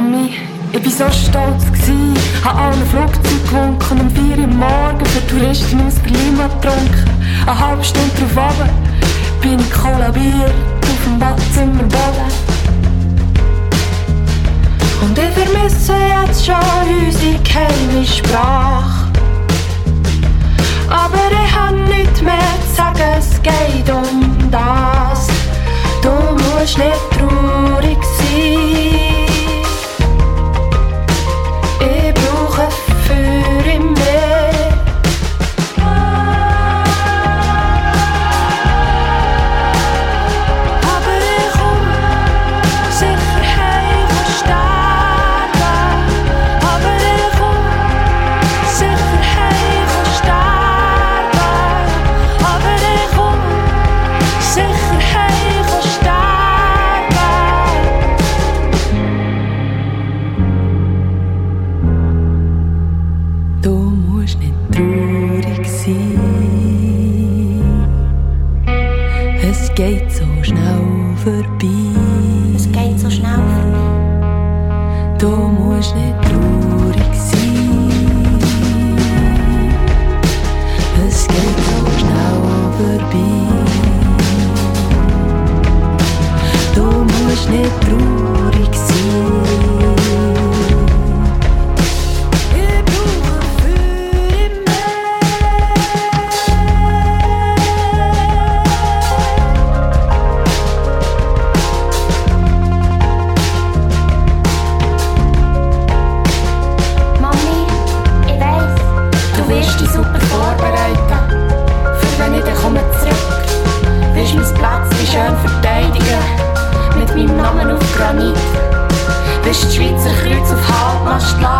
Mami, ich war so stolz gsi, hab allen Flugzeug gewunken, um 4 Uhr morgens für Touristen aus Berlin getrunken. Eine halbe Stunde drauf runter, bin ich kollabiert auf dem Badzimmerboden. Und ich vermisse jetzt schon unsere geheime Sprache. Aber ich hab nichts mehr zu sagen, es geht um das. Du musst nicht traurig sein. Ich brauche für immer. Aber ich komm sicher heim und sterben. Aber ich komm sicher heim und sterben. Aber ich komm sicher heim und sterben. Du musst nicht traurig sein. Es geht so schnell vorbei. Es geht so schnell vorbei. Du musst nicht traurig sein. Es geht so schnell vorbei. Du musst nicht traurig sein. Ich brauche für immer. Mami, ich weiss, Du wirst dich super vorbereiten, für wenn ich dann komme zurück. Wirst mein Plätzchen schön verteidigen, mit meinem Namen auf Granit. Wirst das Schweizer Kreuz auf Halbmast lassen.